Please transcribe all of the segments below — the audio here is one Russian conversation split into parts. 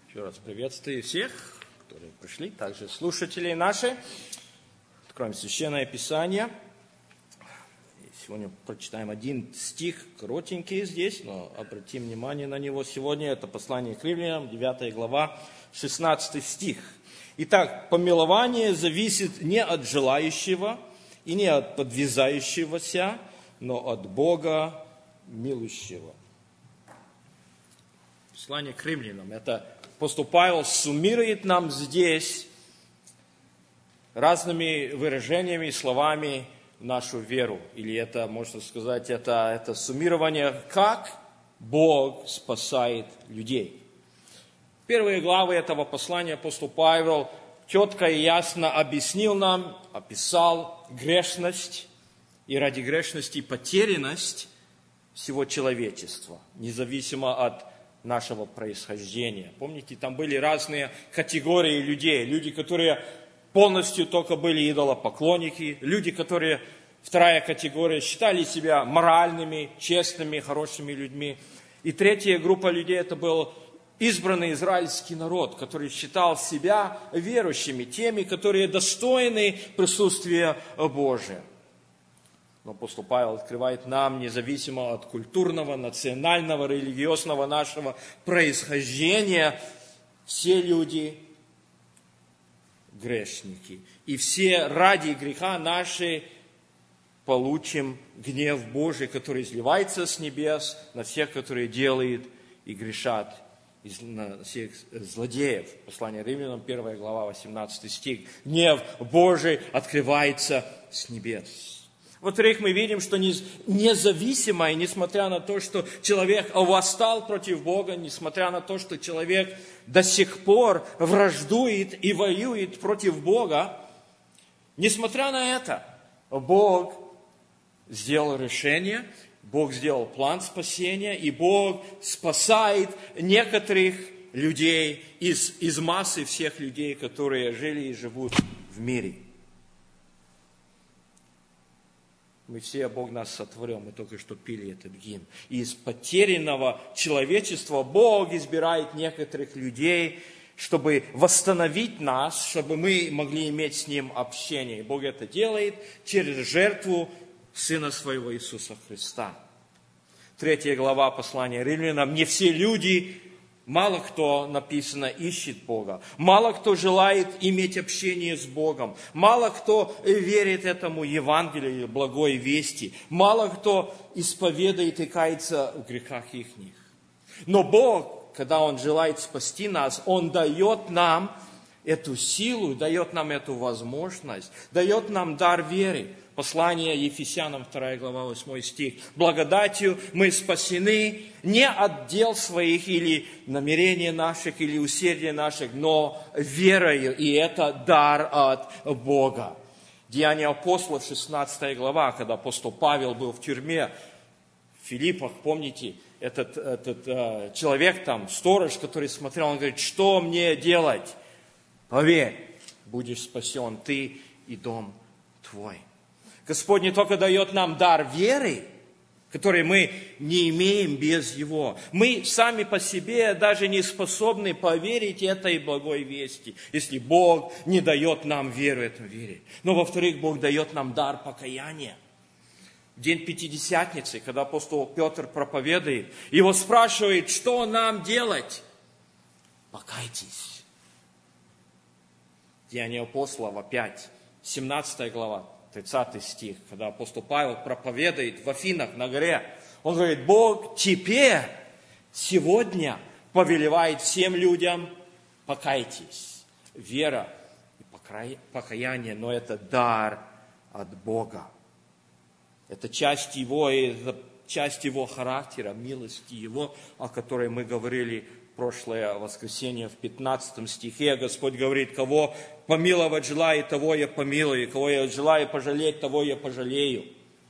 Еще раз приветствую всех, которые пришли, также слушателей наши. Откроем Священное Писание. Сегодня прочитаем один стих, коротенький здесь, но обратим внимание на него сегодня. Это послание к Римлянам, 9 глава, 16 стих. Итак, помилование зависит не от желающего и не от подвязающегося, но от Бога милующего. Послание к Римлянам. Это апостол Павел суммирует нам здесь разными выражениями и словами нашу веру. Или это, можно сказать, это суммирование, как Бог спасает людей. Первые главы этого послания апостол Павел четко и ясно объяснил нам, описал грешность и ради грешности потерянность всего человечества, независимо от нашего происхождения. Помните, там были разные категории людей. Люди, которые полностью только были идолопоклонники. Люди, которые, вторая категория, считали себя моральными, честными, хорошими людьми. И третья группа людей, это был избранный израильский народ, который считал себя верующими, теми, которые достойны присутствия Божия. Но апостол Павел открывает нам, независимо от культурного, национального, религиозного нашего происхождения, все люди грешники. И все ради греха наши получим гнев Божий, который изливается с небес на всех, которые делают и грешат, на всех злодеев. Послание Римлянам, 1 глава, 18 стих. Гнев Божий открывается с небес. Во-вторых, мы видим, что независимо, и несмотря на то, что человек восстал против Бога, несмотря на то, что человек до сих пор враждует и воюет против Бога, несмотря на это, Бог сделал решение, Бог сделал план спасения, и Бог спасает некоторых людей из массы всех людей, которые жили и живут в мире. Мы все, Бог нас сотворил, мы только что пили этот гимн. Из потерянного человечества Бог избирает некоторых людей, чтобы восстановить нас, чтобы мы могли иметь с Ним общение. И Бог это делает через жертву Сына Своего Иисуса Христа. 3 глава послания Римлянам. Не все люди, мало кто, написано, ищет Бога. Мало кто желает иметь общение с Богом. Мало кто верит этому Евангелию, благой вести. Мало кто исповедует и кается в грехах ихних. Но Бог, когда Он желает спасти нас, Он дает нам эту силу, дает нам эту возможность, дает нам дар веры. Послание Ефесянам, 2 глава, 8 стих. Благодатью мы спасены не от дел своих или намерений наших, или усердия наших, но верою, и это дар от Бога. Деяния апостолов, 16 глава, когда апостол Павел был в тюрьме, в Филиппах, помните, этот человек там, сторож, который смотрел, он говорит, что мне делать? Поверь, будешь спасен ты и дом твой. Господь не только дает нам дар веры, который мы не имеем без Его. Мы сами по себе даже не способны поверить этой благой вести, если Бог не дает нам веру этой вере. Но, во-вторых, Бог дает нам дар покаяния. В день Пятидесятницы, когда апостол Петр проповедует, его спрашивает, что нам делать? Покайтесь. Деяния апостолов опять, 17 глава. 30 стих, когда апостол Павел проповедует в Афинах на горе, он говорит, Бог теперь, сегодня повелевает всем людям, покайтесь. Вера и покаяние, но это дар от Бога. Это часть Его характера, милости Его, о которой мы говорили прошлое воскресенье в 15 стихе. Господь говорит, кого помиловать желаю, того я помилую, кого я желаю пожалеть, того я пожалею.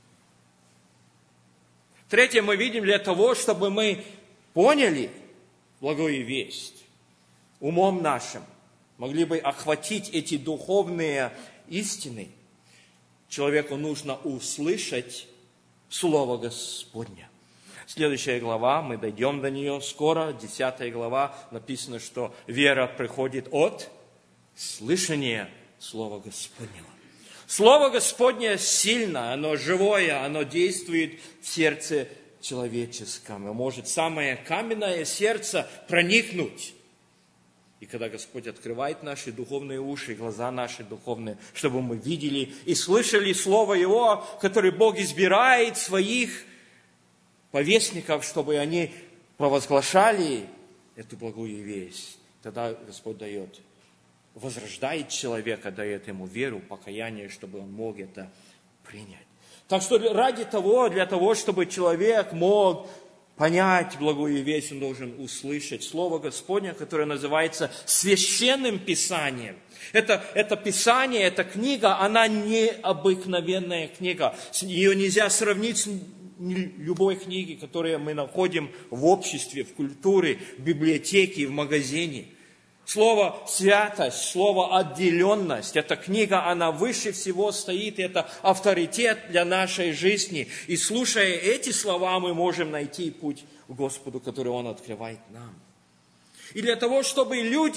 Третье, мы видим для того, чтобы мы поняли благую весть, умом нашим, могли бы охватить эти духовные истины, человеку нужно услышать Слово Господне. Следующая глава, мы дойдем до нее скоро, 10 глава, написано, что вера приходит от слышания Слова Господнего. Слово Господне сильно, оно живое, оно действует в сердце человеческом. И может самое каменное сердце проникнуть. И когда Господь открывает наши духовные уши, глаза наши духовные, чтобы мы видели и слышали Слово Его, которое Бог избирает своих повестников, чтобы они провозглашали эту благую весть, тогда Господь дает, возрождает человека, дает ему веру, покаяние, чтобы он мог это принять. Так что для того, чтобы человек мог понять благую весть, он должен услышать Слово Господне, которое называется Священным Писанием. Это Писание, эта книга, она необыкновенная книга. Ее нельзя сравнить с любой книги, которую мы находим в обществе, в культуре, в библиотеке, в магазине. Слово святость, слово отделенность, эта книга, она выше всего стоит, это авторитет для нашей жизни. И слушая эти слова, мы можем найти путь к Господу, который Он открывает нам. И для того, чтобы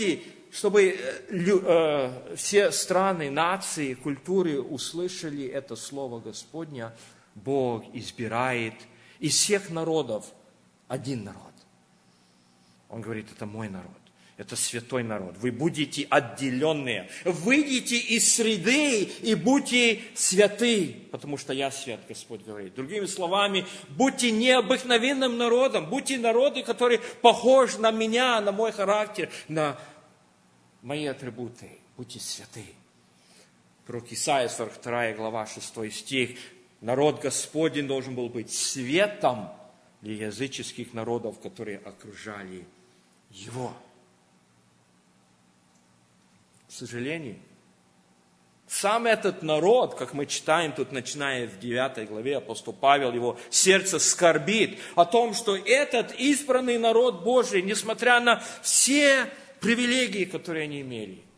все страны, нации, культуры услышали это Слово Господне, Бог избирает из всех народов один народ. Он говорит, это мой народ, это святой народ. Вы будете отделенные. Выйдите из среды и будьте святы, потому что я свят, Господь говорит. Другими словами, будьте необыкновенным народом, будьте народы, которые похожи на меня, на мой характер, на мои атрибуты. Будьте святы. Пророк Исаия, 42 глава, 6 стих. Народ Господень должен был быть светом для языческих народов, которые окружали его. К сожалению, сам этот народ, как мы читаем тут, начиная в 9 главе, апостол Павел, его сердце скорбит о том, что этот избранный народ Божий, несмотря на все привилегии, которые они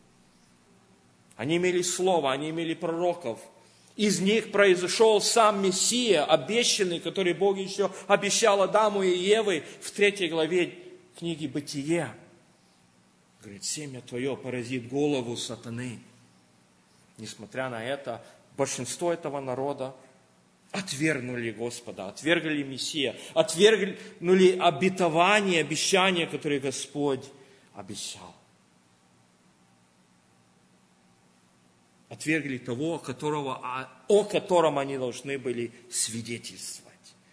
имели Слово, они имели пророков, из них произошел сам Мессия, обещанный, который Бог еще обещал Адаму и Еве в 3 главе книги Бытия. Говорит, семя твое поразит голову сатаны. Несмотря на это, большинство этого народа отвергнули Господа, отвергли Мессия, отвергнули обетование, обещание, которое Господь обещал. Отвергли того, о котором они должны были свидетельствовать.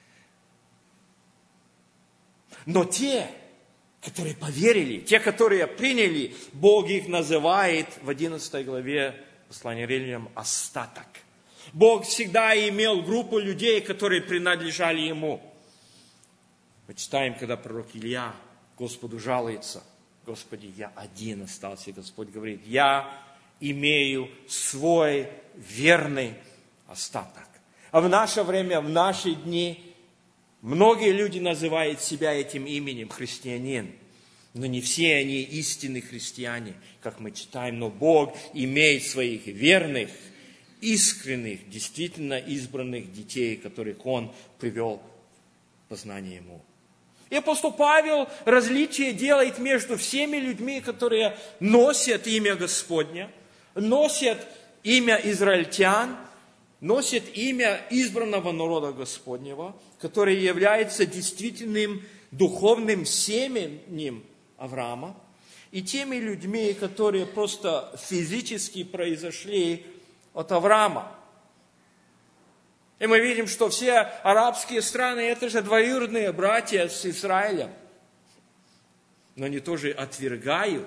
Но те, которые поверили, те, которые приняли, Бог их называет в 11 главе послания Римлянам остаток. Бог всегда имел группу людей, которые принадлежали Ему. Мы читаем, когда пророк Илья Господу жалуется. Господи, я один остался. И Господь говорит, я имею свой верный остаток. А в наше время, в наши дни, многие люди называют себя этим именем христианин. Но не все они истинные христиане, как мы читаем. Но Бог имеет своих верных, искренних, действительно избранных детей, которых Он привел в познание Ему. И апостол Павел различие делает между всеми людьми, которые носят имя Господне, носят имя израильтян, носят имя избранного народа Господнего, который является действительным духовным семенем Авраама, и теми людьми, которые просто физически произошли от Авраама. И мы видим, что все арабские страны, это же двоюродные братья с Израилем. Но они тоже отвергают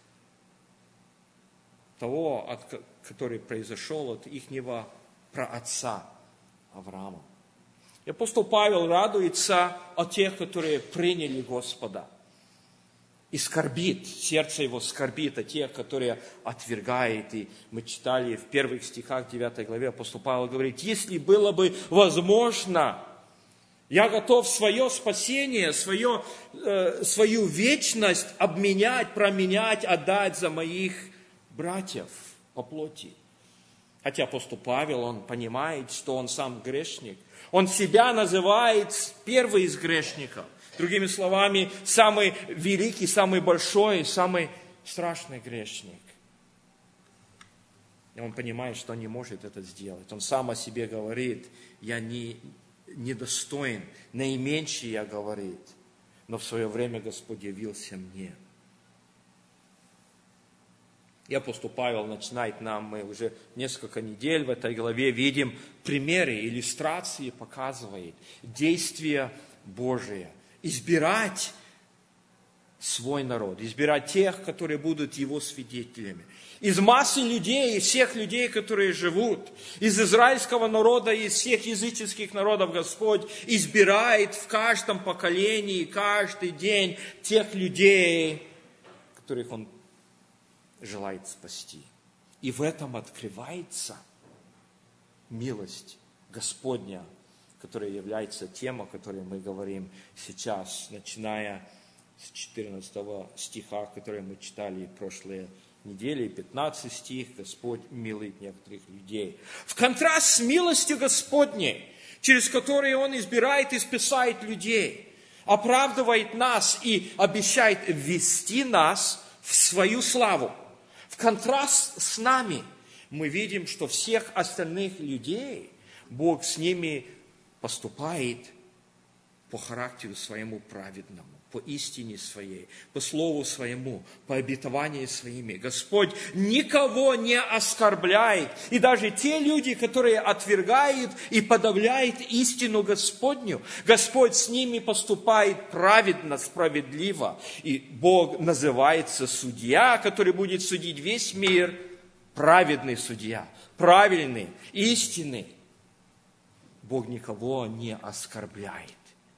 того, который произошел от ихнего праотца Авраама. И апостол Павел радуется о тех, которые приняли Господа. И скорбит, сердце его скорбит о тех, которые отвергают. И мы читали в первых стихах 9 главе, апостол Павел говорит, если было бы возможно, я готов свое спасение, свою вечность обменять, променять, отдать за моих братьев по плоти. Хотя апостол Павел, он понимает, что он сам грешник, Он себя называет первый из грешников. Другими словами, самый великий, самый большой, самый страшный грешник. И он понимает, что он не может это сделать. Он сам о себе говорит: я недостоин, наименьший я, говорит. Но в свое время Господь явился мне. И апостол Павел начинает нам, мы уже несколько недель в этой главе видим примеры, иллюстрации, показывает действия Божие. Избирать свой народ, избирать тех, которые будут его свидетелями. Из массы людей, из всех людей, которые живут, из израильского народа, из всех языческих народов Господь избирает в каждом поколении, каждый день тех людей, которых Он желает спасти. И в этом открывается милость Господня, которая является тем, о которой мы говорим сейчас, начиная с 14 стиха, который мы читали в прошлые недели, 15 стих, Господь милует некоторых людей. В контраст с милостью Господней, через которую Он избирает и спасает людей, оправдывает нас и обещает ввести нас в свою славу. В контраст с нами мы видим, что всех остальных людей Бог с ними поступает по характеру своему праведному, по истине своей, по слову своему, по обетованию своими. Господь никого не оскорбляет. И даже те люди, которые отвергают и подавляют истину Господню, Господь с ними поступает праведно, справедливо. И Бог называется судья, который будет судить весь мир, праведный судья, правильный, истинный. Бог никого не оскорбляет.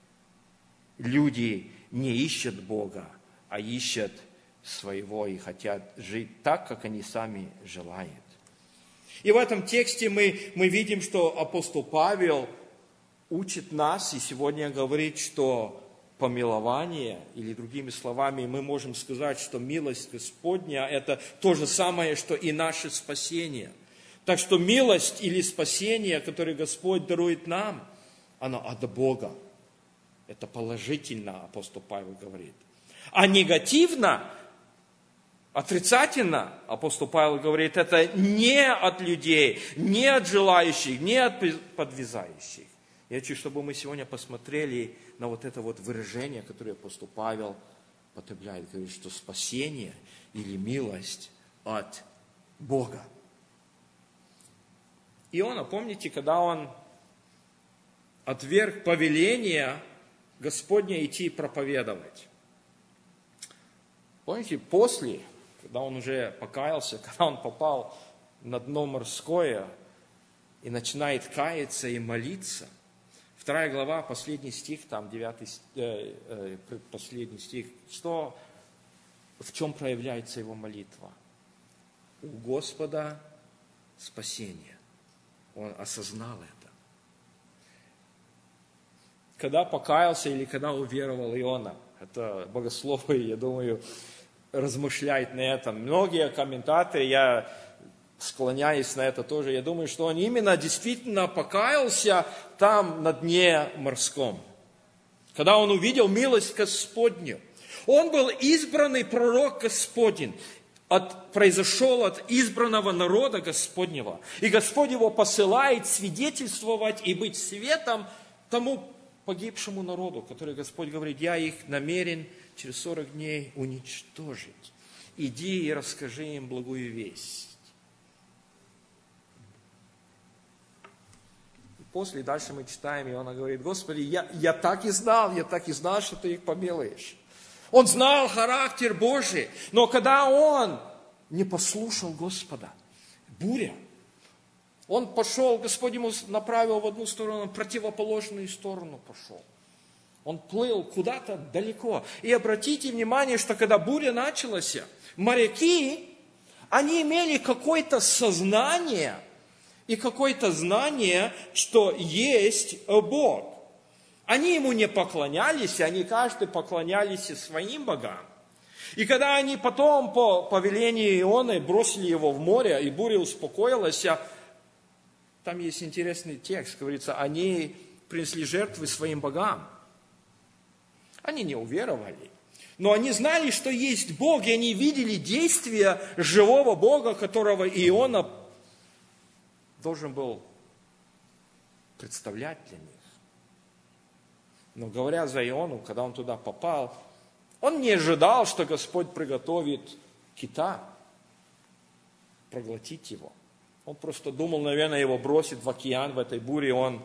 Люди не ищут Бога, а ищут своего и хотят жить так, как они сами желают. И в этом тексте мы видим, что апостол Павел учит нас и сегодня говорит, что помилование, или другими словами, мы можем сказать, что милость Господня – это то же самое, что и наше спасение. Так что милость или спасение, которое Господь дарует нам, оно от Бога. Это положительно, апостол Павел говорит. А негативно, отрицательно, апостол Павел говорит, это не от людей, не от желающих, не от подвязающих. Я хочу, чтобы мы сегодня посмотрели на вот это вот выражение, которое апостол Павел употребляет. Говорит, что спасение или милость от Бога. Иона, помните, когда он отверг повеление Господня идти проповедовать. Помните, после, когда он уже покаялся, когда он попал на дно морское и начинает каяться и молиться, 2 глава, последний стих, там 9, последний стих, в чем проявляется его молитва? У Господа спасение. Он осознал это. Когда покаялся или когда уверовал Иона, это богословы, я думаю, размышляют на этом. Многие комментаторы, я склоняюсь на это тоже, я думаю, что он именно действительно покаялся там на дне морском. Когда он увидел милость Господню. Он был избранный пророк Господень, произошел от избранного народа Господнего. И Господь его посылает свидетельствовать и быть светом тому погибшему народу, который Господь говорит, я их намерен через 40 дней уничтожить. Иди и расскажи им благую весть. И после, дальше мы читаем, и он говорит, Господи, я так и знал, что Ты их помилуешь. Он знал характер Божий, но когда он не послушал Господа, буря, он пошел, Господь ему направил в одну сторону, в противоположную сторону пошел. Он плыл куда-то далеко. И обратите внимание, что когда буря началась, моряки, они имели какое-то сознание и какое-то знание, что есть Бог. Они ему не поклонялись, они каждый поклонялись своим богам. И когда они потом по повелению Ионы бросили его в море, и буря успокоилась, там есть интересный текст, говорится, они принесли жертвы своим богам. Они не уверовали. Но они знали, что есть Бог, и они видели действия живого Бога, которого Иона должен был представлять для них. Но говоря за Иону, когда он туда попал, он не ожидал, что Господь приготовит кита, проглотить его. Он просто думал, наверное, его бросит в океан в этой буре, он,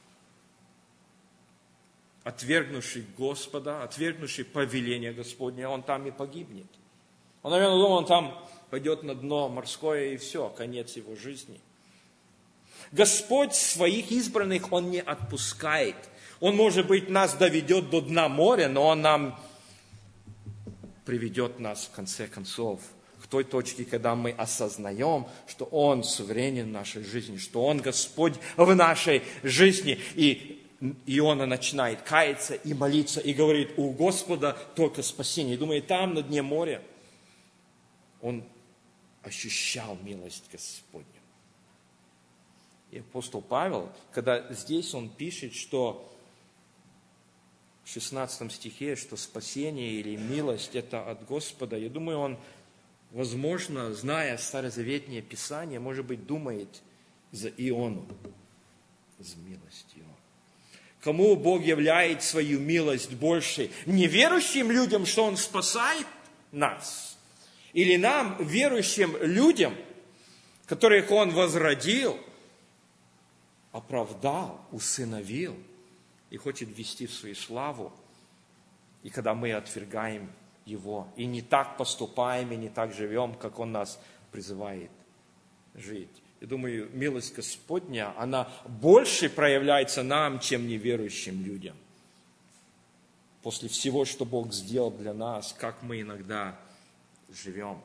отвергнувший Господа, отвергнувший повеление Господне, он там и погибнет. Он, наверное, думал, он там пойдет на дно морское, и все, конец его жизни. Господь своих избранных, Он не отпускает. Он, может быть, нас доведет до дна моря, но Он нам приведет нас, в конце концов, к той точке, когда мы осознаем, что Он суверенен в нашей жизни, что Он Господь в нашей жизни. И Иона начинает каяться и молиться, и говорит, у Господа только спасение. И думает, там, на дне моря, он ощущал милость Господню. И апостол Павел, когда здесь он пишет, что в 16 стихе, что спасение или милость – это от Господа, я думаю, он, возможно, зная старозаветное Писание, может быть, думает за Иону, за милость его. Кому Бог являет свою милость больше? Неверующим людям, что Он спасает нас? Или нам, верующим людям, которых Он возродил, оправдал, усыновил и хочет ввести в свою славу, и когда мы отвергаем Его, и не так поступаем, и не так живем, как Он нас призывает жить. Я думаю, милость Господня, она больше проявляется нам, чем неверующим людям. После всего, что Бог сделал для нас, как мы иногда живем.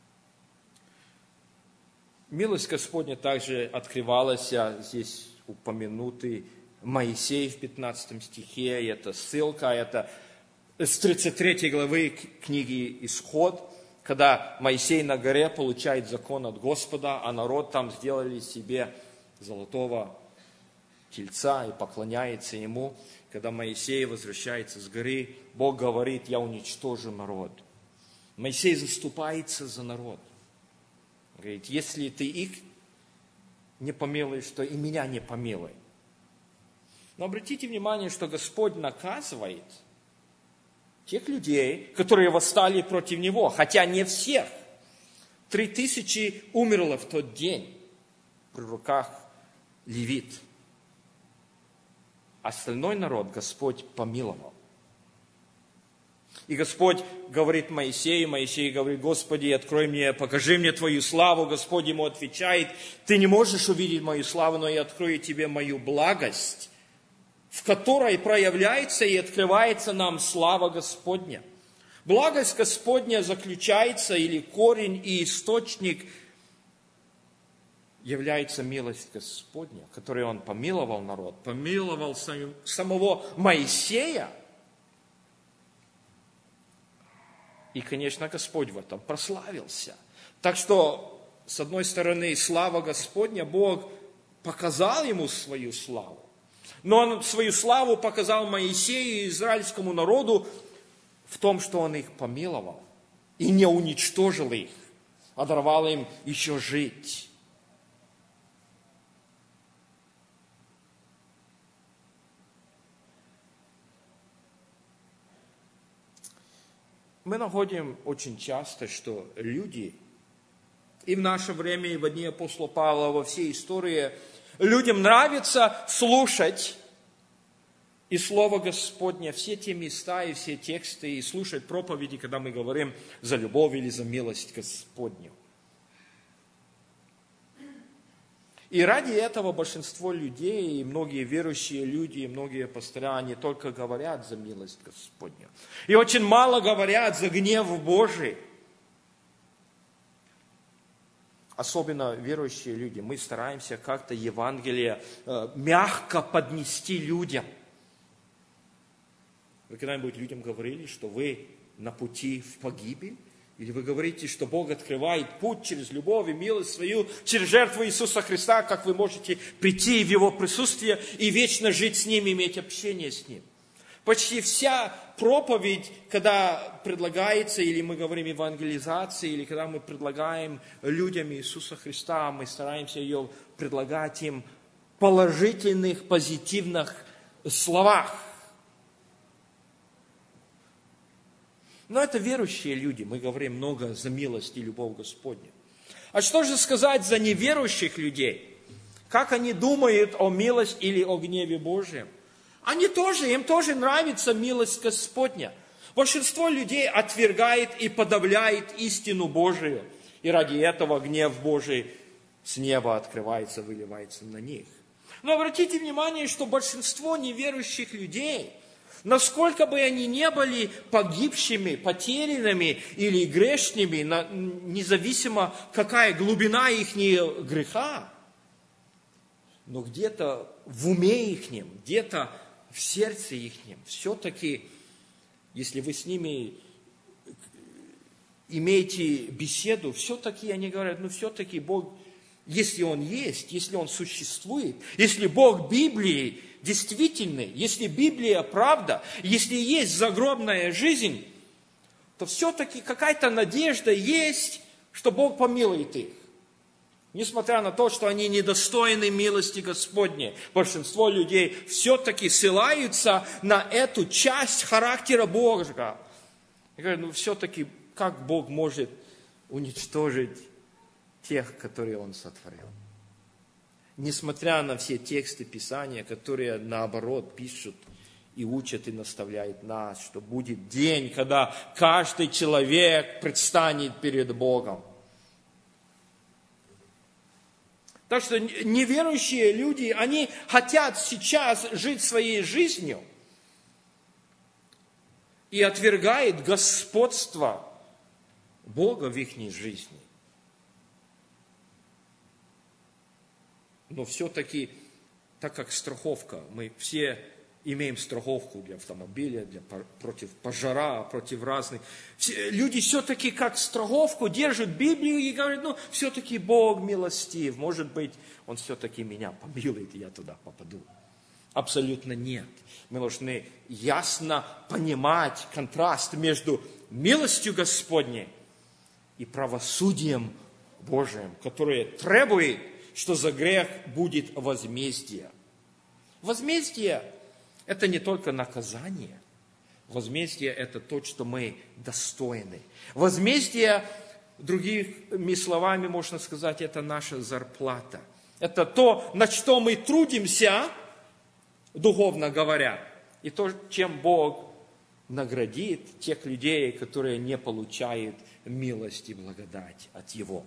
Милость Господня также открывалась, здесь упомянутый Моисей в 15 стихе, и это ссылка, это с 33 главы книги «Исход», когда Моисей на горе получает закон от Господа, а народ там сделали себе золотого тельца и поклоняется ему. Когда Моисей возвращается с горы, Бог говорит, я уничтожу народ. Моисей заступается за народ. Говорит, если ты их не помилуешь, то и меня не помилуй. Но обратите внимание, что Господь наказывает тех людей, которые восстали против Него, хотя не всех. 3000 умерло в тот день при руках левит. Остальной народ Господь помиловал. И Господь говорит Моисею, Моисей говорит, Господи, открой мне, покажи мне Твою славу. Господь ему отвечает, ты не можешь увидеть мою славу, но я открою тебе мою благость, в которой проявляется и открывается нам слава Господня. Благость Господня заключается, или корень и источник является милость Господня, которой Он помиловал народ, помиловал самого Моисея. И, конечно, Господь в этом прославился. Так что, с одной стороны, слава Господня, Бог показал ему свою славу. Но Он свою славу показал Моисею и израильскому народу в том, что Он их помиловал и не уничтожил их, а даровал им еще жить. Мы находим очень часто, что люди, и в наше время, и в дни апостола Павла, во всей истории, людям нравится слушать и Слово Господне, все те места и все тексты, и слушать проповеди, когда мы говорим за любовь или за милость Господню. И ради этого большинство людей, и многие верующие люди, и многие пастыря, они только говорят за милость Господню. И очень мало говорят за гнев Божий. Особенно верующие люди. Мы стараемся как-то Евангелие мягко поднести людям. Вы когда-нибудь людям говорили, что вы на пути в погибель? Или вы говорите, что Бог открывает путь через любовь и милость свою, через жертву Иисуса Христа, как вы можете прийти в Его присутствие и вечно жить с Ним, иметь общение с Ним. Почти вся проповедь, когда предлагается, или мы говорим евангелизации, или когда мы предлагаем людям Иисуса Христа, мы стараемся ее предлагать им в положительных, позитивных словах. Но это верующие люди, мы говорим много за милость и любовь Господню. А что же сказать за неверующих людей? Как они думают о милости или о гневе Божьем? Им тоже нравится милость Господня. Большинство людей отвергает и подавляет истину Божию. И ради этого гнев Божий с неба открывается, выливается на них. Но обратите внимание, что большинство неверующих людей, насколько бы они ни были погибшими, потерянными или грешными, независимо какая глубина их греха, но где-то в уме ихнем, где-то в сердце ихнем, все-таки, если вы с ними имеете беседу, все-таки они говорят, все-таки Бог, если Он есть, если Он существует, если Бог Библии действительный, если Библия правда, если есть загробная жизнь, то все-таки какая-то надежда есть, что Бог помилует их. Несмотря на то, что они недостойны милости Господней, большинство людей все-таки ссылаются на эту часть характера Божьего. И говорят, все-таки как Бог может уничтожить тех, которые Он сотворил? Несмотря на все тексты Писания, которые наоборот пишут и учат и наставляют нас, что будет день, когда каждый человек предстанет перед Богом. Так что неверующие люди, они хотят сейчас жить своей жизнью и отвергают господство Бога в их жизни. Но все-таки, так как страховка, мы все имеем страховку для автомобиля, против пожара, против разных. Люди все-таки как страховку держат Библию и говорят, все-таки Бог милостив, может быть, Он все-таки меня помилует, и я туда попаду. Абсолютно нет. Мы должны ясно понимать контраст между милостью Господней и правосудием Божиим, которое требует, что за грех будет возмездие. Возмездие – это не только наказание. Возмездие – это то, что мы достойны. Возмездие, другими словами можно сказать, это наша зарплата. Это то, на что мы трудимся, духовно говоря, и то, чем Бог наградит тех людей, которые не получают милость и благодать от Его.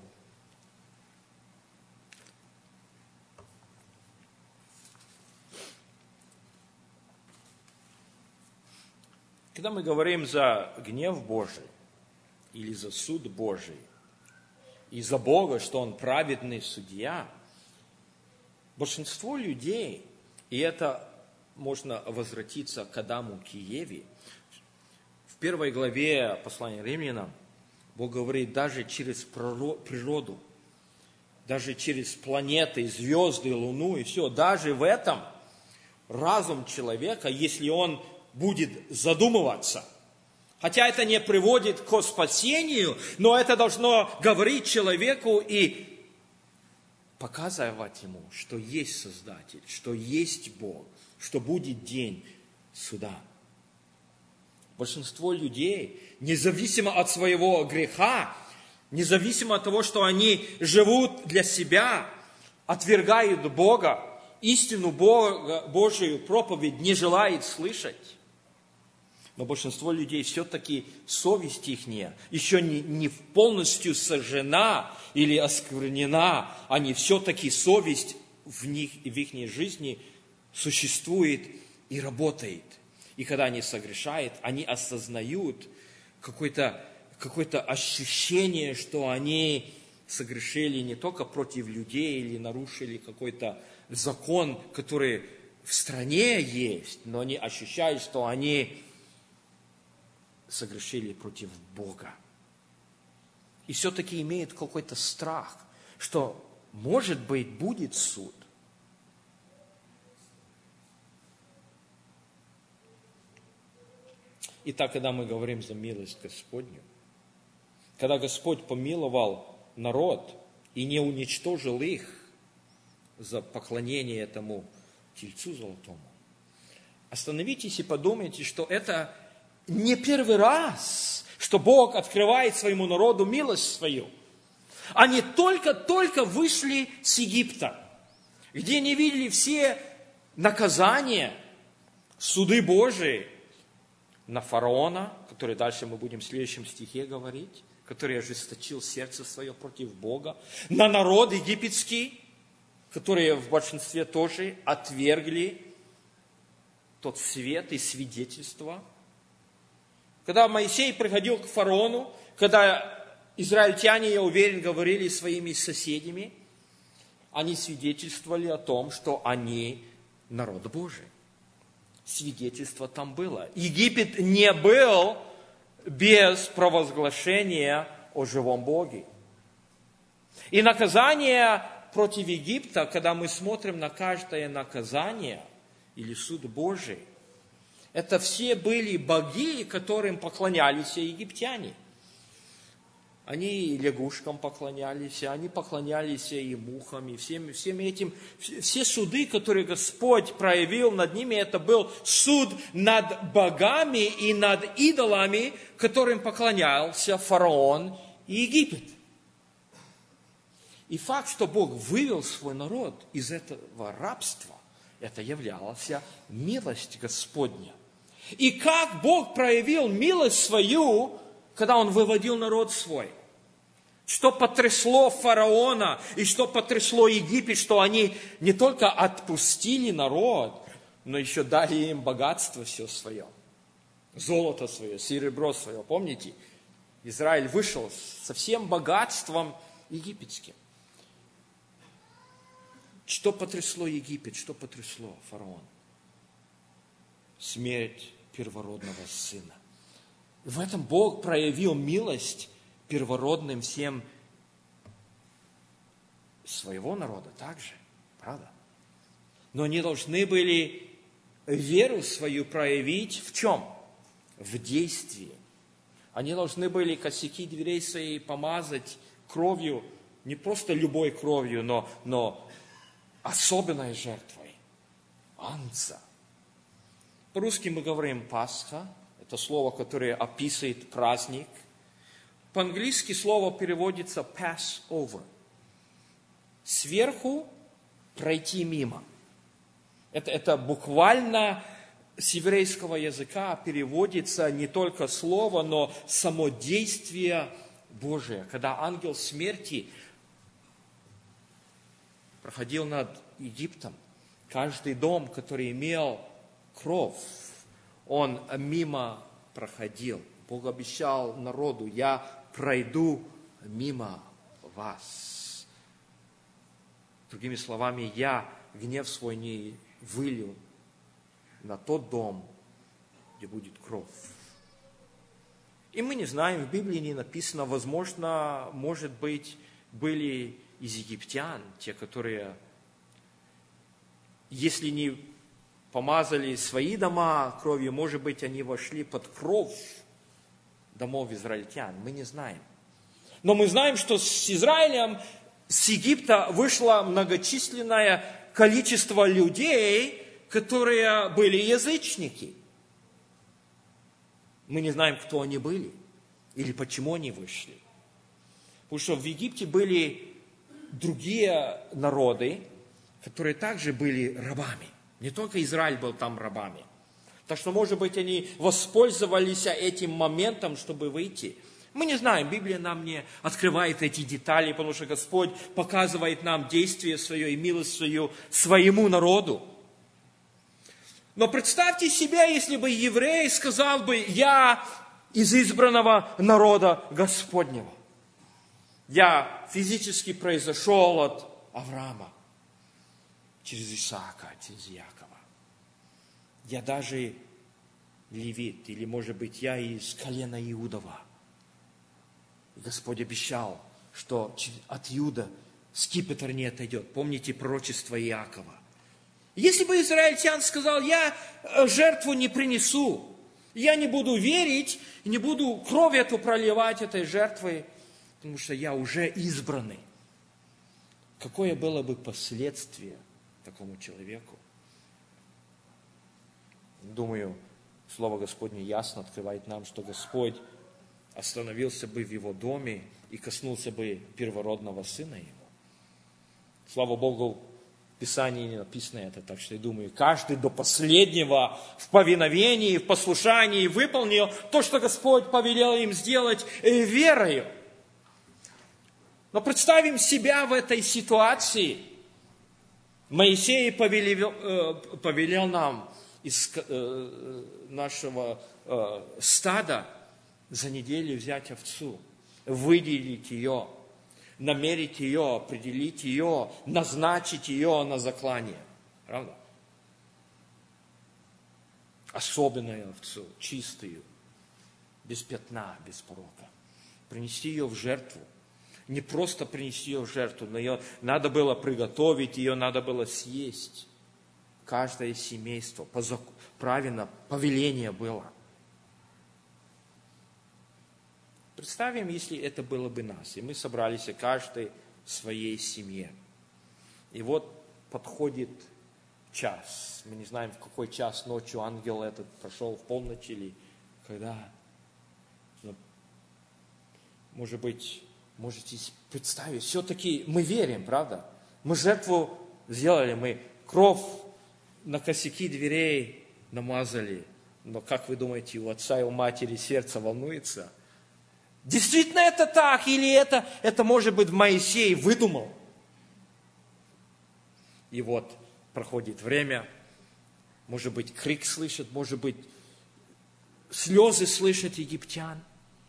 Когда мы говорим за гнев Божий или за суд Божий, и за Бога, что Он праведный судья, большинство людей, и это можно возвратиться к Адаму, к Еве, в 1 главе послания Римлянам Бог говорит, даже через природу, даже через планеты, звезды, Луну и все, даже в этом разум человека, если он будет задумываться. Хотя это не приводит к спасению, но это должно говорить человеку и показывать ему, что есть Создатель, что есть Бог, что будет день суда. Большинство людей, независимо от своего греха, независимо от того, что они живут для себя, отвергают Бога, истину Бога, Божию проповедь не желает слышать. Но большинство людей все-таки совесть их еще не полностью сожжена или осквернена, они все-таки совесть в их жизни существует и работает. И когда они согрешают, они осознают какое-то ощущение, что они согрешили не только против людей или нарушили какой-то закон, который в стране есть, но они ощущают, что они согрешили против Бога. И все-таки имеют какой-то страх, что, может быть, будет суд. Итак, когда мы говорим за милость Господню, когда Господь помиловал народ и не уничтожил их за поклонение этому тельцу золотому, остановитесь и подумайте, что это не первый раз, что Бог открывает своему народу милость свою. Они только вышли с Египта, где они видели все наказания, суды Божии на фараона, который дальше мы будем в следующем стихе говорить, который ожесточил сердце свое против Бога, на народ египетский, которые в большинстве тоже отвергли тот свет и свидетельство. Когда Моисей приходил к фараону, когда израильтяне, я уверен, говорили своими соседями, они свидетельствовали о том, что они народ Божий. Свидетельство там было. Египет не был без провозглашения о живом Боге. И наказание против Египта, когда мы смотрим на каждое наказание или суд Божий, это все были боги, которым поклонялись египтяне. Они лягушкам поклонялись, они поклонялись и мухам, и всем этим. Все суды, которые Господь проявил над ними, это был суд над богами и над идолами, которым поклонялся фараон и Египет. И факт, что Бог вывел свой народ из этого рабства, это являлась милость Господня. И как Бог проявил милость свою, когда Он выводил народ свой. Что потрясло фараона и что потрясло Египет, что они не только отпустили народ, но еще дали им богатство все свое. Золото свое, серебро свое. Помните? Израиль вышел со всем богатством египетским. Что потрясло Египет, что потрясло фараон? Смерть первородного сына. В этом Бог проявил милость первородным всем своего народа также, правда? Но они должны были веру свою проявить в чем? В действии. Они должны были косяки дверей своей помазать кровью, не просто любой кровью, но особенной жертвой. Анца. По-русски мы говорим Пасха. Это слово, которое описывает праздник. По-английски слово переводится Passover. Сверху пройти мимо. Это буквально с еврейского языка переводится не только слово, но само действие Божие. Когда ангел смерти проходил над Египтом, каждый дом, который имел кров, он мимо проходил. Бог обещал народу: я пройду мимо вас. Другими словами, я гнев свой не вылью на тот дом, где будет кровь. И мы не знаем, в Библии не написано, возможно, может быть, были из египтян, те, которые, если не помазали свои дома кровью, может быть, они вошли под кровь домов израильтян. Мы не знаем. Но мы знаем, что с Израилем, с Египта вышло многочисленное количество людей, которые были язычники. Мы не знаем, кто они были или почему они вышли. Потому что в Египте были другие народы, которые также были рабами. Не только Израиль был там рабами. Так что, может быть, они воспользовались этим моментом, чтобы выйти. Мы не знаем, Библия нам не открывает эти детали, потому что Господь показывает нам действие свое и милость свою своему народу. Но представьте себе, если бы еврей сказал бы: я из избранного народа Господнего. Я физически произошел от Авраама, через Исаака, через Якова. Я даже левит, или, может быть, я из колена Иудова. Господь обещал, что от Иуда скипетр не отойдет. Помните пророчество Иакова. Если бы израильтян сказал, я жертву не принесу, я не буду верить, не буду кровь эту проливать этой жертвой, потому что я уже избранный. Какое было бы последствие такому человеку? Думаю, Слово Господне ясно открывает нам, что Господь остановился бы в его доме и коснулся бы первородного сына его. Слава Богу, в Писании не написано это, так что я думаю, каждый до последнего в повиновении, в послушании выполнил то, что Господь повелел им сделать верою. Но представим себя в этой ситуации. Моисей повелел нам из нашего стада за неделю взять овцу, выделить ее, намерить ее, определить ее, назначить ее на заклание. Правда? Особенную овцу, чистую, без пятна, без порока. Принести ее в жертву. Не просто принести ее в жертву, но ее надо было приготовить, ее надо было съесть. Каждое семейство, правильно, повеление было. Представим, если это было бы нас, и мы собрались каждый в своей семье. И вот подходит час. Мы не знаем, в какой час ночью ангел этот прошел, в полночь или когда. Но, может быть, можете представить, все-таки мы верим, правда? Мы жертву сделали, мы кровь на косяки дверей намазали. Но как вы думаете, у отца и у матери сердце волнуется? Действительно это так? Или это может быть, Моисей выдумал? И вот проходит время, может быть, крик слышит, может быть, слезы слышат египтян.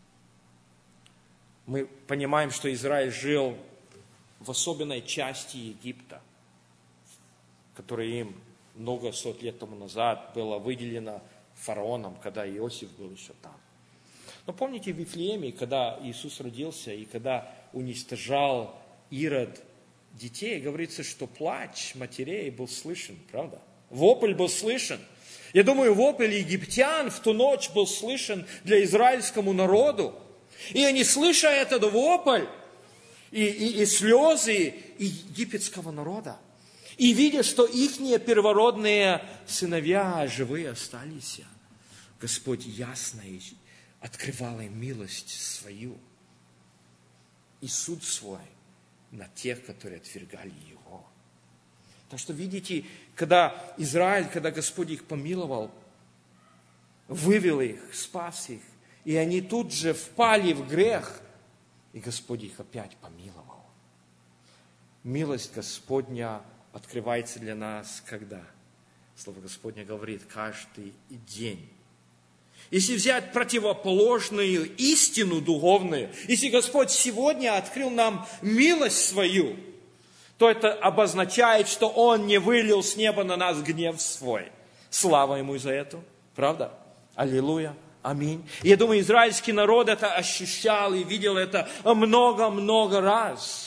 Мы понимаем, что Израиль жил в особенной части Египта, которая им много сот лет тому назад была выделена фараоном, когда Иосиф был еще там. Но помните, в Вифлееме, когда Иисус родился, и когда уничтожал Ирод детей, говорится, что плач матерей был слышен, правда? Вопль был слышен. Я думаю, вопль египтян в ту ночь был слышен для израильскому народу. И они, слыша этот вопль, и слезы египетского народа, и видя, что ихние первородные сыновья живые остались, Господь ясно открывал им милость свою и суд свой на тех, которые отвергали Его. Так что, видите, когда Израиль, когда Господь их помиловал, вывел их, спас их, и они тут же впали в грех, и Господь их опять помиловал. Милость Господня открывается для нас когда? Слово Господне говорит, каждый день. Если взять противоположную истину духовную, если Господь сегодня открыл нам милость свою, то это обозначает, что Он не вылил с неба на нас гнев свой. Слава Ему за это, правда? Аллилуйя, аминь. И я думаю, израильский народ это ощущал и видел это много-много раз.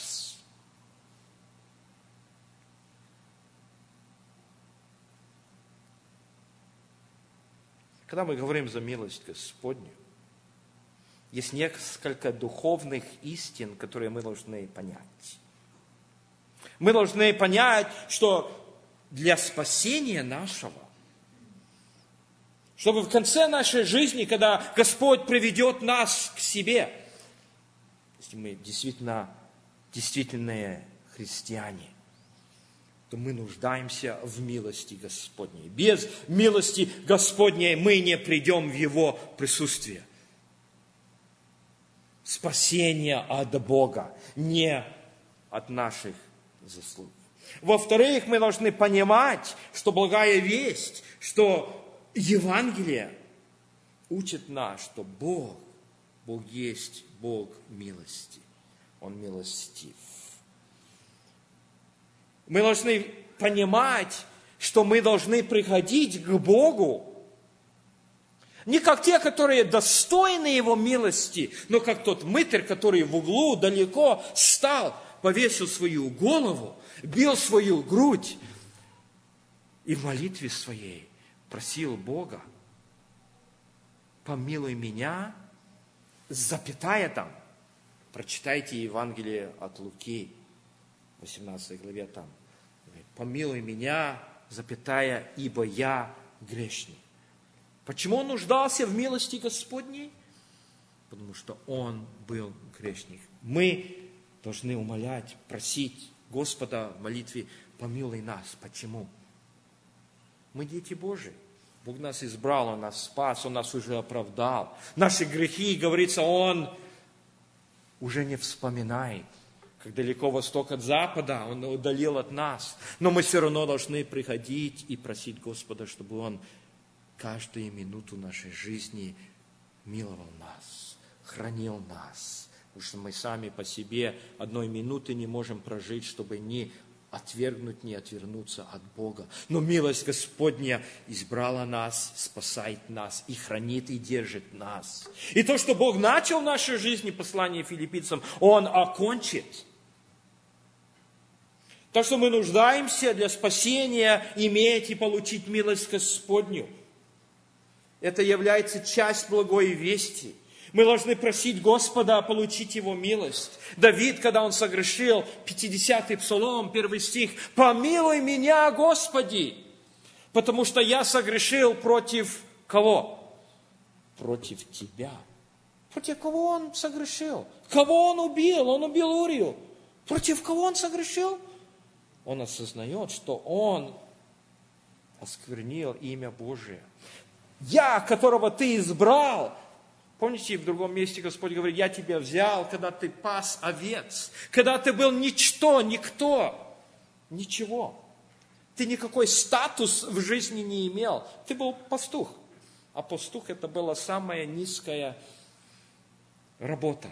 Когда мы говорим за милость Господню, есть несколько духовных истин, которые мы должны понять. Мы должны понять, что для спасения нашего, чтобы в конце нашей жизни, когда Господь приведет нас к себе, если мы действительные христиане, то мы нуждаемся в милости Господней. Без милости Господней мы не придем в Его присутствие. Спасение от Бога, не от наших заслуг. Во-вторых, мы должны понимать, что благая весть, что Евангелие учит нас, что Бог есть Бог милости. Он милостив. Мы должны понимать, что мы должны приходить к Богу Не как те, которые достойны Его милости, но как тот мытарь, который в углу далеко стал, повесил свою голову, бил свою грудь и в молитве своей просил Бога: помилуй меня, запятая там. Прочитайте Евангелие от Луки, 18 главе там. Помилуй меня, запятая, ибо я грешник. Почему он нуждался в милости Господней? Потому что он был грешник. Мы должны умолять, просить Господа в молитве: помилуй нас. Почему? Мы дети Божии. Бог нас избрал, Он нас спас, Он нас уже оправдал. Наши грехи, говорится, Он уже не вспоминает. Как далеко восток от запада, Он удалил от нас. Но мы все равно должны приходить и просить Господа, чтобы Он каждую минуту нашей жизни миловал нас, хранил нас. Потому что мы сами по себе одной минуты не можем прожить, чтобы не отвергнуть, не отвернуться от Бога. Но милость Господня избрала нас, спасает нас и хранит, и держит нас. И то, что Бог начал в нашей жизни, послание филиппийцам, Он окончит. Так что мы нуждаемся для спасения иметь и получить милость Господню. Это является часть благой вести. Мы должны просить Господа получить Его милость. Давид, когда он согрешил, 50-й псалом, 1 стих: «Помилуй меня, Господи, потому что я согрешил против кого? Против Тебя». Против кого он согрешил? Кого он убил? Он убил Урию. Против кого он согрешил? Он осознает, что он осквернил имя Божие. Я, которого ты избрал. Помните, в другом месте Господь говорит: я тебя взял, когда ты пас овец, когда ты был ничто, никто, ничего. Ты никакой статус в жизни не имел. Ты был пастух. А пастух — это была самая низкая работа.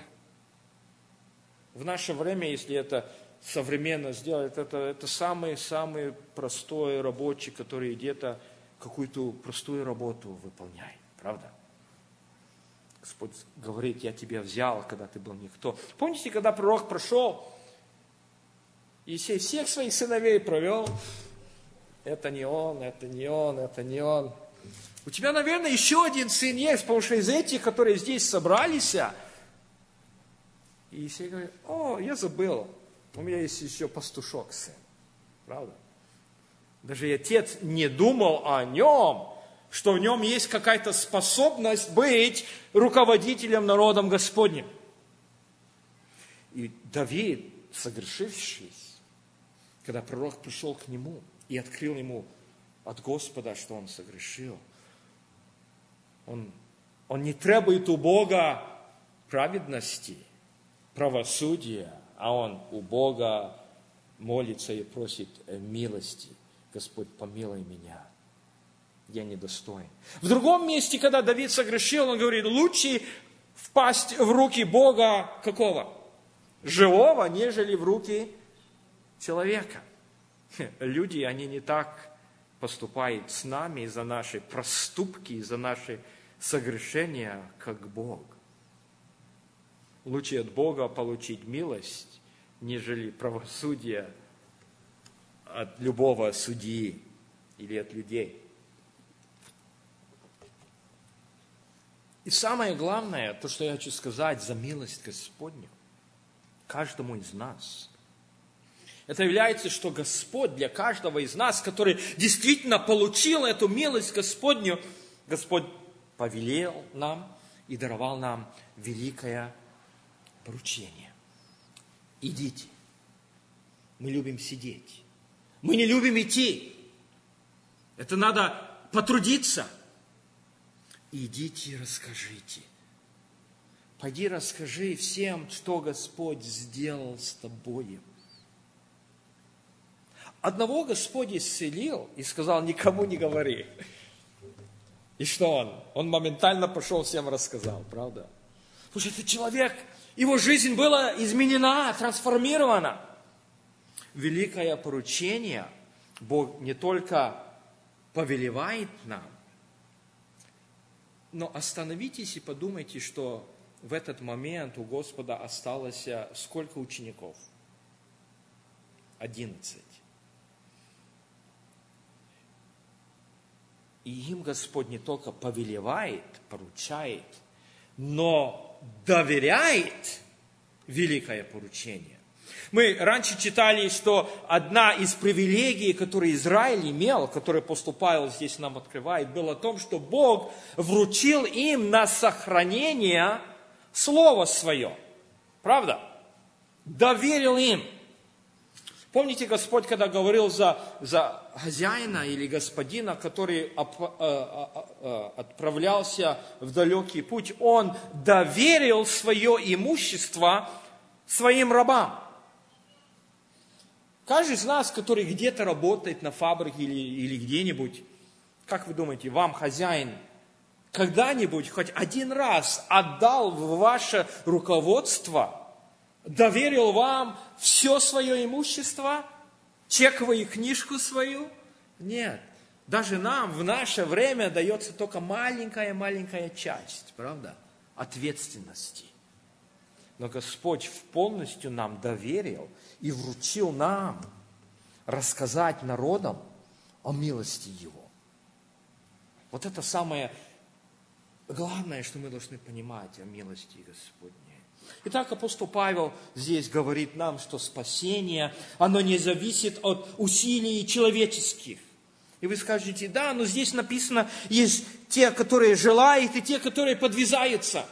В наше время, если это современно сделать, это самый простой рабочий, который где-то какую-то простую работу выполняет. Правда? Господь говорит: я тебя взял, когда ты был никто. Помните, когда пророк прошел, Иисей всех своих сыновей провел? Это не он, это не он, это не он. У тебя, наверное, еще один сын есть, потому что из этих, которые здесь собрались, Иисей говорит: о, я забыл, у меня есть еще пастушок сын. Правда? Даже и отец не думал о нем, что в нем есть какая-то способность быть руководителем народом Господним. И Давид, согрешившись, когда пророк пришел к нему и открыл ему от Господа, что он согрешил, он не требует у Бога праведности, правосудия, а он у Бога молится и просит милости. Господь, помилуй меня, я недостоин. В другом месте, когда Давид согрешил, он говорит: лучше впасть в руки Бога какого? Живого, нежели в руки человека. Люди, они не так поступают с нами из-за наши проступки, из-за наши согрешения, как Бог. Лучше от Бога получить милость, нежели правосудие от любого судьи или от людей. И самое главное, то, что я хочу сказать за милость Господню каждому из нас, это является, что Господь для каждого из нас, который действительно получил эту милость Господню, Господь повелел нам и даровал нам великое поручение. Идите. Мы любим сидеть. Мы не любим идти. Это надо потрудиться. Идите и расскажите. Пойди расскажи всем, что Господь сделал с тобою. Одного Господь исцелил и сказал: никому не говори. И что он? Он моментально пошел, всем рассказал, правда? Потому что этот человек, его жизнь была изменена, трансформирована. Великое поручение Бог не только повелевает нам, Но остановитесь и подумайте, что в этот момент у Господа осталось сколько учеников? 11. И им Господь не только повелевает, поручает, но доверяет великое поручение. Мы раньше читали, что одна из привилегий, которую Израиль имел, которую апостол Павел здесь нам открывает, было о том, что Бог вручил им на сохранение Слово Свое. Правда? Доверил им. Помните, Господь, когда говорил за хозяина или господина, который отправлялся в далекий путь, он доверил свое имущество своим рабам. Каждый из нас, который где-то работает на фабрике или где-нибудь, как вы думаете, вам хозяин когда-нибудь хоть один раз отдал в ваше руководство, доверил вам все свое имущество, чековую книжку свою? Нет. Даже нам в наше время дается только маленькая часть, правда, ответственности. Но Господь полностью нам доверил и вручил нам рассказать народам о милости Его. Вот это самое главное, что мы должны понимать о милости Господней. Итак, апостол Павел здесь говорит нам, что спасение, оно не зависит от усилий человеческих. И вы скажете, да, но здесь написано, есть те, которые желают, и те, которые подвязаются.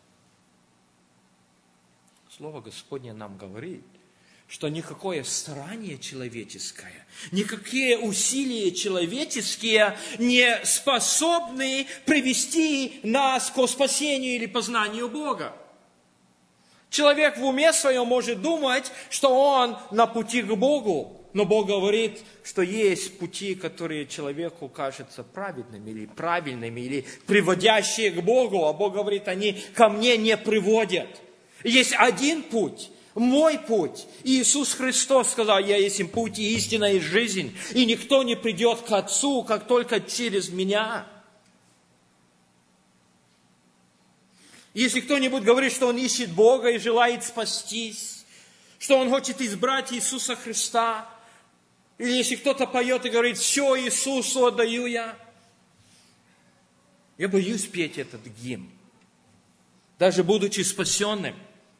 Слово Господне нам говорит, что никакое старание человеческое, никакие усилия человеческие не способны привести нас к спасению или познанию Бога. Человек в уме своем может думать, что он на пути к Богу, но Бог говорит, что есть пути, которые человеку кажутся праведными или правильными, или приводящие к Богу, а Бог говорит, они ко мне не приводят. Есть один путь, мой путь. И Иисус Христос сказал, я есть им путь и истина и жизнь, и никто не придет к Отцу, как только через меня. Если кто-нибудь говорит, что он ищет Бога и желает спастись, что он хочет избрать Иисуса Христа, или если кто-то поет и говорит, все Иисусу отдаю я боюсь петь этот гимн, даже будучи спасенным.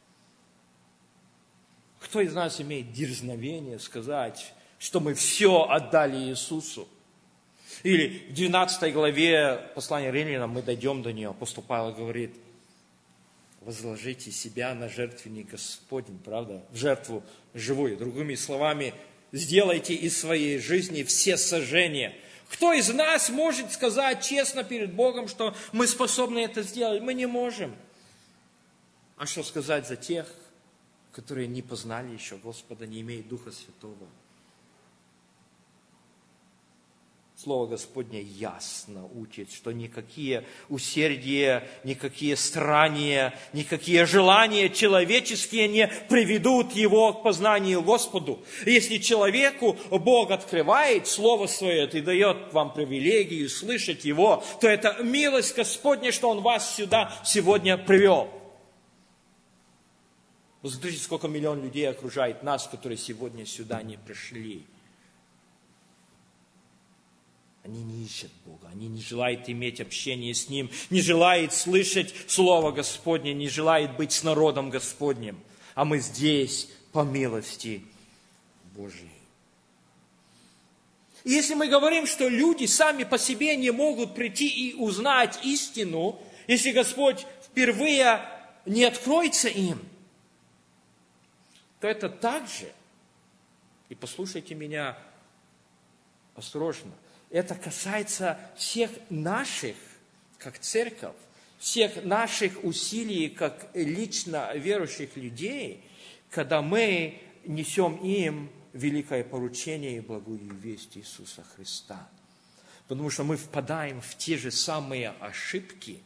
Кто из нас имеет дерзновение сказать, что мы все отдали Иисусу? Или в 12 главе послания Римлянам, мы дойдем до нее, апостол Павел говорит, возложите себя на жертвенник Господень, правда? В жертву живую. Другими словами, сделайте из своей жизни все сожжения. Кто из нас может сказать честно перед Богом, что мы способны это сделать? Мы не можем. А что сказать за тех, которые не познали еще Господа, не имеют Духа Святого? Слово Господне ясно учит, что никакие усердия, никакие старания, никакие желания человеческие не приведут его к познанию Господу. Если человеку Бог открывает Слово Свое и дает вам привилегию слышать Его, то это милость Господня, что Он вас сюда сегодня привел. Посмотрите, сколько миллион людей окружает нас, которые сегодня сюда не пришли. Они не ищут Бога, они не желают иметь общение с Ним, не желают слышать Слово Господне, не желают быть с народом Господним. А мы здесь по милости Божьей. И если мы говорим, что люди сами по себе не могут прийти и узнать истину, если Господь впервые не откроется им, то это также, и послушайте меня осторожно, это касается всех наших, как церковь, всех наших усилий, как лично верующих людей, когда мы несем им великое поручение и благую весть Иисуса Христа. Потому что мы впадаем в те же самые ошибки,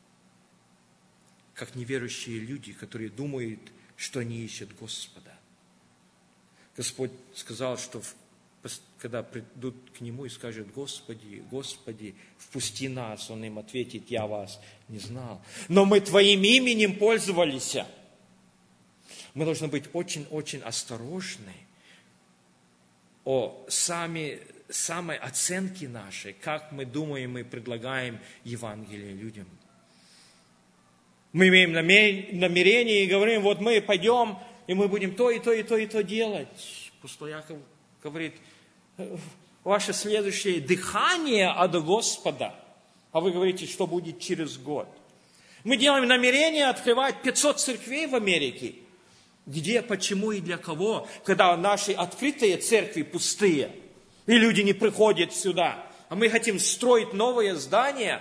как неверующие люди, которые думают, что они ищут Господа. Господь сказал, что когда придут к Нему и скажут: Господи, Господи, впусти нас, Он им ответит: я вас не знал. Но мы Твоим именем пользовались. Мы должны быть очень-очень осторожны о самой оценке нашей, как мы думаем и предлагаем Евангелие людям. Мы имеем намерение и говорим: вот мы пойдем, и мы будем то, и то, и то, и то делать. Апостол Яков говорит: ваше следующее дыхание от Господа, а вы говорите, что будет через год. Мы делаем намерение открывать 500 церквей в Америке. Где, почему и для кого, когда наши открытые церкви пустые, и люди не приходят сюда, а мы хотим строить новые здания.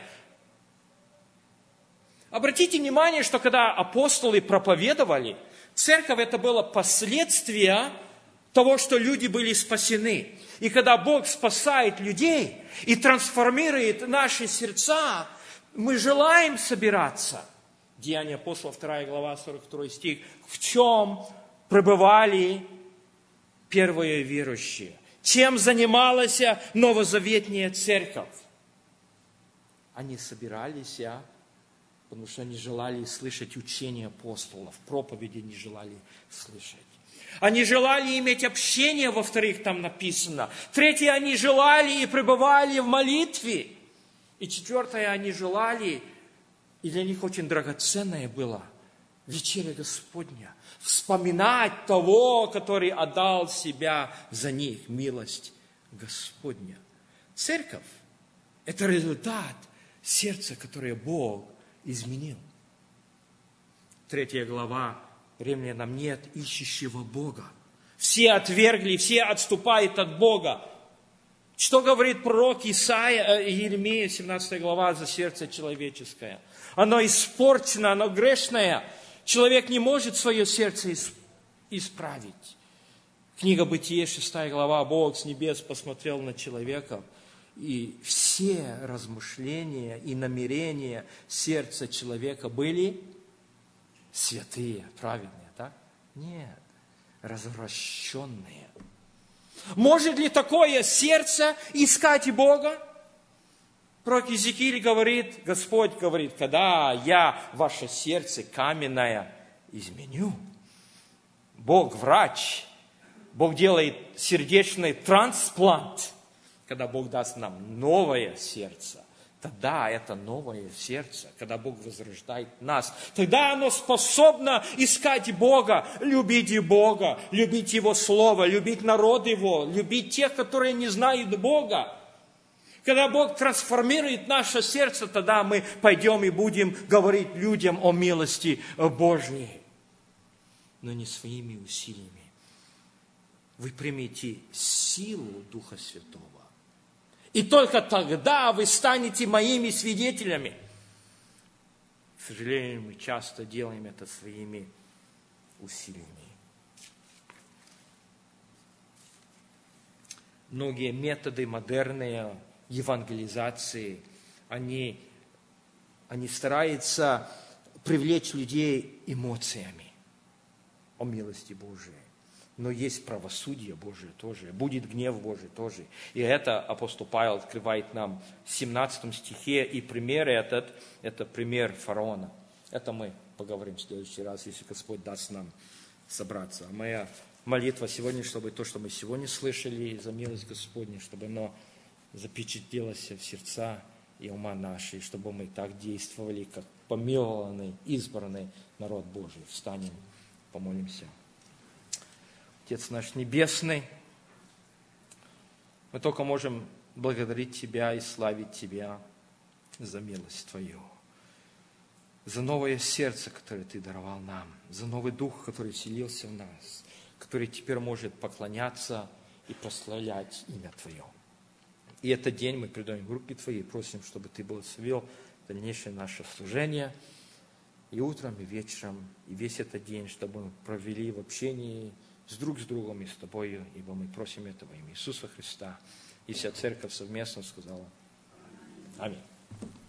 Обратите внимание, что когда апостолы проповедовали, церковь — это было последствие того, что люди были спасены. И когда Бог спасает людей и трансформирует наши сердца, мы желаем собираться. Деяния апостолов, 2 глава, 42 стих. В чем пребывали первые верующие? Чем занималась новозаветная церковь? Они собирались, потому что они желали слышать учение апостолов, проповеди не желали слышать. Они желали иметь общение, во-вторых, там написано. Третье, они желали и пребывали в молитве. И четвертое, они желали, и для них очень драгоценное было вечеря Господня. Вспоминать того, который отдал себя за них, милость Господня. Церковь – это результат сердца, которое Бог изменил. 3 глава Римлянам: нет ищущего Бога. Все отвергли, все отступают от Бога. Что говорит пророк Иеремия, 17 глава, за сердце человеческое? Оно испорчено, оно грешное. Человек не может свое сердце исправить. Книга Бытие, 6 глава. Бог с небес посмотрел на человека, и все размышления и намерения сердца человека были святые, праведные, так? Нет, развращенные. Может ли такое сердце искать Бога? Пророк Иезекииль говорит, Господь говорит: когда я ваше сердце каменное изменю. Бог врач, Бог делает сердечный трансплант. Когда Бог даст нам новое сердце, тогда это новое сердце, когда Бог возрождает нас, тогда оно способно искать Бога, любить Бога, любить Его Слово, любить народ Его, любить тех, которые не знают Бога. Когда Бог трансформирует наше сердце, тогда мы пойдем и будем говорить людям о милости Божьей. Но не своими усилиями. Вы примете силу Духа Святого. И только тогда вы станете моими свидетелями. К сожалению, мы часто делаем это своими усилиями. Многие методы модерные евангелизации, они стараются привлечь людей эмоциями о милости Божией. Но есть правосудие Божие тоже, будет гнев Божий тоже. И это апостол Павел открывает нам в 17 стихе. И пример этот, это пример фараона. Это мы поговорим в следующий раз, если Господь даст нам собраться. А моя молитва сегодня, чтобы то, что мы сегодня слышали за милость Господню, чтобы оно запечатлелось в сердца и ума наши, чтобы мы так действовали, как помилованный, избранный народ Божий. Встанем, помолимся. Отец наш Небесный, мы только можем благодарить Тебя и славить Тебя за милость Твою, за новое сердце, которое Ты даровал нам, за новый дух, который вселился в нас, который теперь может поклоняться и прославлять имя Твое. И этот день мы предаем в руки Твои и просим, чтобы Ты благословил дальнейшее наше служение и утром, и вечером, и весь этот день, чтобы мы провели в общении с другом и с Тобою, ибо мы просим этого во имя Иисуса Христа. И вся церковь совместно сказала: Аминь.